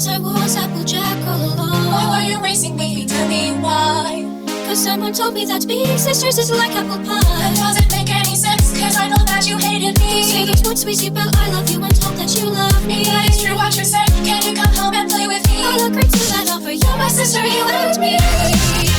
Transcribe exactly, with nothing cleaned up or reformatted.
hearts, I was Applejack all along. Why were you racing me? Tell me why. Cause someone told me that being sisters is like apple pie. That doesn't make any sense, cause I know that you hated me. Say those words, sweet, but I love you and told that you love me. If that is true what you said, can you come home and play with me? I'll agree to that offer, you're my sister, you and me.